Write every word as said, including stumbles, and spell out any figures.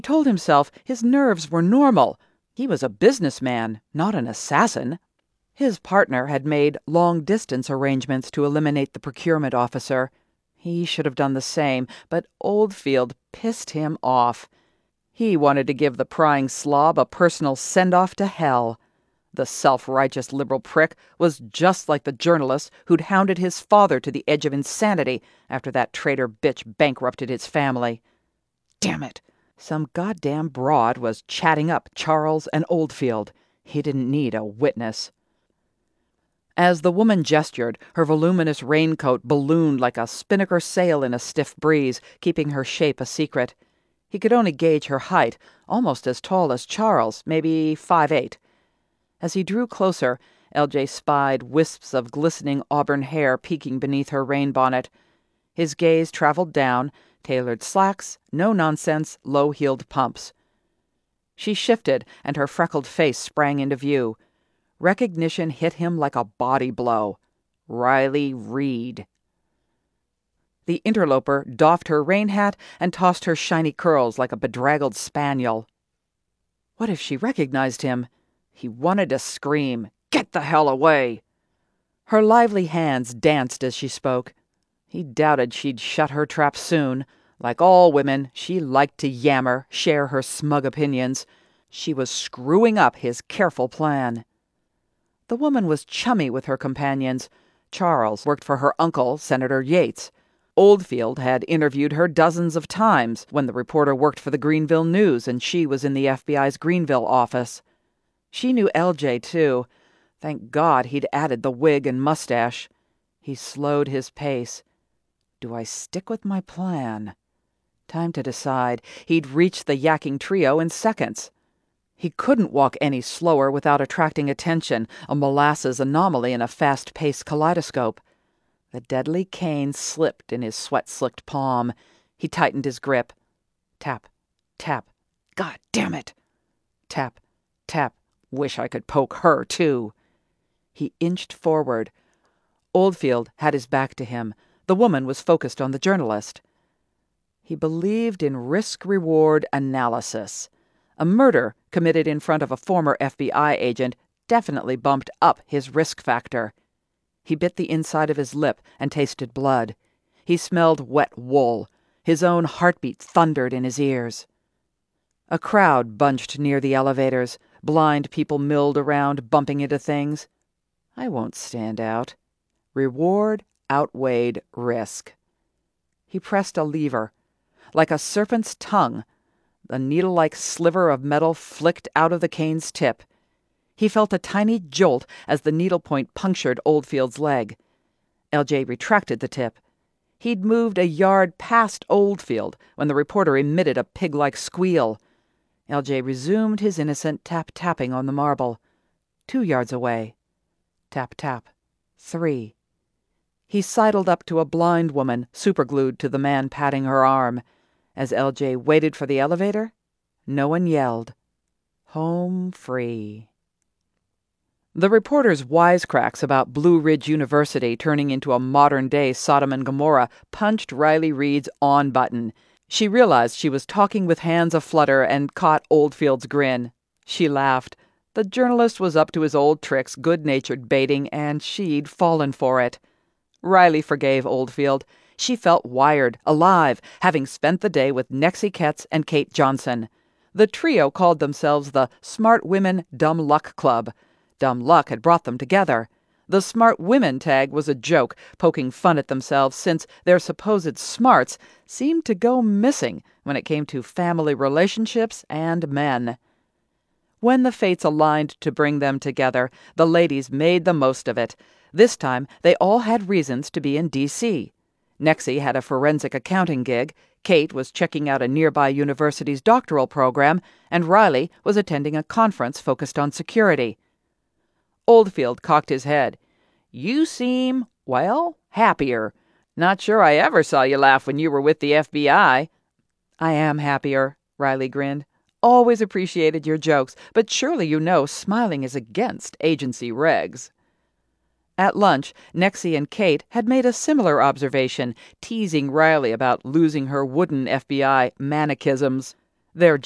told himself his nerves were normal. He was a businessman, not an assassin. His partner had made long-distance arrangements to eliminate the procurement officer. He should have done the same, but Oldfield pissed him off. He wanted to give the prying slob a personal send-off to hell. The self-righteous liberal prick was just like the journalist who'd hounded his father to the edge of insanity after that traitor bitch bankrupted his family. Damn it! Some goddamn broad was chatting up Charles and Oldfield. He didn't need a witness. As the woman gestured, her voluminous raincoat ballooned like a spinnaker sail in a stiff breeze, keeping her shape a secret. He could only gauge her height, almost as tall as Charles, maybe five eight. As he drew closer, L J spied wisps of glistening auburn hair peeking beneath her rainbonnet. His gaze traveled down, tailored slacks, no-nonsense, low-heeled pumps. She shifted, and her freckled face sprang into view. Recognition hit him like a body blow. Riley Reid. The interloper doffed her rain hat and tossed her shiny curls like a bedraggled spaniel. What if she recognized him? He wanted to scream, "Get the hell away!" Her lively hands danced as she spoke. He doubted she'd shut her trap soon. Like all women, she liked to yammer, share her smug opinions. She was screwing up his careful plan. The woman was chummy with her companions. Charles worked for her uncle, Senator Yates. Oldfield had interviewed her dozens of times when the reporter worked for the Greenville News and she was in the F B I's Greenville office. She knew L J, too. Thank God he'd added the wig and mustache. He slowed his pace. Do I stick with my plan? Time to decide. He'd reach the yakking trio in seconds. He couldn't walk any slower without attracting attention, a molasses anomaly in a fast-paced kaleidoscope. The deadly cane slipped in his sweat-slicked palm. He tightened his grip. Tap, tap. God damn it! Tap, tap. Wish I could poke her, too. He inched forward. Oldfield had his back to him. The woman was focused on the journalist. He believed in risk-reward analysis. A murder committed in front of a former F B I agent definitely bumped up his risk factor. He bit the inside of his lip and tasted blood. He smelled wet wool. His own heartbeat thundered in his ears. A crowd bunched near the elevators. Blind people milled around, bumping into things. I won't stand out. Reward outweighed risk. He pressed a lever. Like a serpent's tongue, the needle-like sliver of metal flicked out of the cane's tip. He felt a tiny jolt as the needlepoint punctured Oldfield's leg. L J retracted the tip. He'd moved a yard past Oldfield when the reporter emitted a pig-like squeal. L J resumed his innocent tap-tapping on the marble. Two yards away. Tap-tap. Three. He sidled up to a blind woman, superglued to the man patting her arm. As L J waited for the elevator, no one yelled. Home free. The reporter's wisecracks about Blue Ridge University turning into a modern-day Sodom and Gomorrah punched Riley Reid's on button. She realized she was talking with hands aflutter and caught Oldfield's grin. She laughed. The journalist was up to his old tricks, good-natured baiting, and she'd fallen for it. Riley forgave Oldfield. She felt wired, alive, having spent the day with Nexie Ketz and Kate Johnson. The trio called themselves the Smart Women Dumb Luck Club. Dumb luck had brought them together. The Smart Women tag was a joke, poking fun at themselves since their supposed smarts seemed to go missing when it came to family relationships and men. When the fates aligned to bring them together, the ladies made the most of it. This time, they all had reasons to be in D C Nexie had a forensic accounting gig, Kate was checking out a nearby university's doctoral program, and Riley was attending a conference focused on security. Oldfield cocked his head. You seem, well, happier. Not sure I ever saw you laugh when you were with the F B I. I am happier, Riley grinned. Always appreciated your jokes, but surely you know smiling is against agency regs. At lunch, Nexie and Kate had made a similar observation, teasing Riley about losing her wooden F B I manichisms. Their